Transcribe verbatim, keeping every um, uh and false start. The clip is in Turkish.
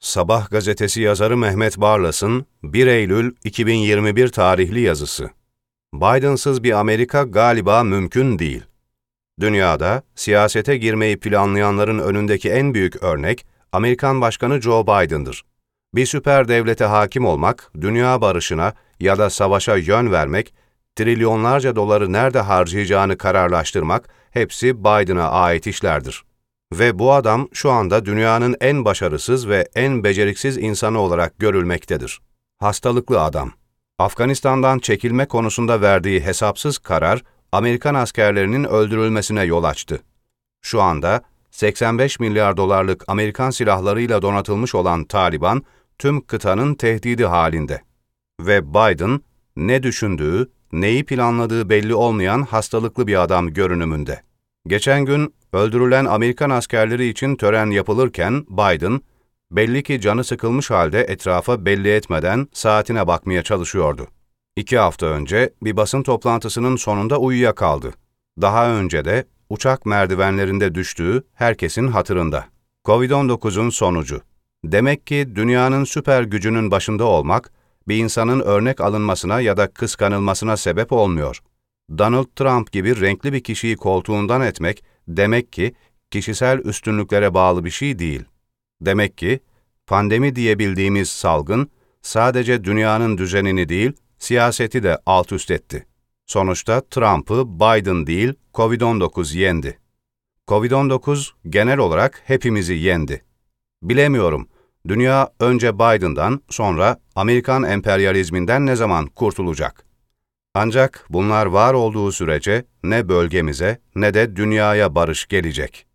Sabah gazetesi yazarı Mehmet Barlas'ın bir Eylül iki bin yirmi bir tarihli yazısı. Biden'sız bir Amerika galiba mümkün değil. Dünyada siyasete girmeyi planlayanların önündeki en büyük örnek Amerikan Başkanı Joe Biden'dır. Bir süper devlete hakim olmak, dünya barışına ya da savaşa yön vermek, trilyonlarca doları nerede harcayacağını kararlaştırmak hepsi Biden'a ait işlerdir. Ve bu adam şu anda dünyanın en başarısız ve en beceriksiz insanı olarak görülmektedir. Hastalıklı adam. Afganistan'dan çekilme konusunda verdiği hesapsız karar, Amerikan askerlerinin öldürülmesine yol açtı. Şu anda seksen beş milyar dolarlık Amerikan silahlarıyla donatılmış olan Taliban, tüm kıtanın tehdidi halinde. Ve Biden, ne düşündüğü, neyi planladığı belli olmayan hastalıklı bir adam görünümünde. Geçen gün öldürülen Amerikan askerleri için tören yapılırken Biden, belli ki canı sıkılmış halde etrafa belli etmeden saatine bakmaya çalışıyordu. İki hafta önce bir basın toplantısının sonunda uyuyakaldı. Daha önce de uçak merdivenlerinde düştüğü herkesin hatırında. kovid on dokuzun sonucu. Demek ki dünyanın süper gücünün başında olmak, bir insanın örnek alınmasına ya da kıskanılmasına sebep olmuyor. Donald Trump gibi renkli bir kişiyi koltuğundan etmek, demek ki kişisel üstünlüklere bağlı bir şey değil. Demek ki pandemi diyebildiğimiz salgın, sadece dünyanın düzenini değil, siyaseti de alt üst etti. Sonuçta Trump'ı Biden değil, kovid on dokuz yendi. kovid on dokuz genel olarak hepimizi yendi. Bilemiyorum, dünya önce Biden'dan, sonra Amerikan emperyalizminden ne zaman kurtulacak? Ancak bunlar var olduğu sürece ne bölgemize ne de dünyaya barış gelecek.